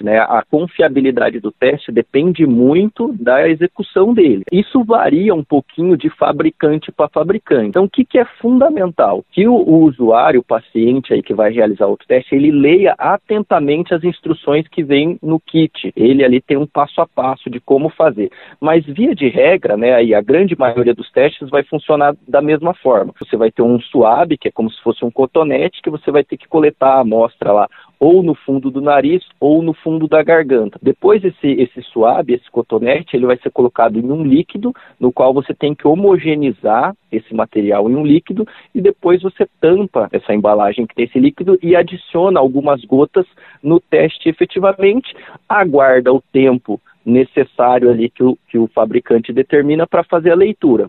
teste, né? A confiabilidade do teste depende muito da execução dele. Isso varia um pouquinho de fabricante para fabricante. Então, o que é fundamental? Que o usuário, o paciente aí que vai realizar o teste, ele leia atentamente as instruções que vem no kit. Ele ali tem um passo a passo de como fazer. Mas, via de regra, né, aí a grande maioria dos testes vai funcionar da mesma forma. Você vai ter um swab, que é como se fosse um cotonete, que você vai ter que coletar a amostra lá, ou no fundo do nariz, ou no fundo da garganta. Depois esse swab, esse cotonete, ele vai ser colocado em um líquido, no qual você tem que homogeneizar esse material em um líquido, e depois você tampa essa embalagem que tem esse líquido e adiciona algumas gotas no teste efetivamente, aguarda o tempo necessário ali que o fabricante determina para fazer a leitura.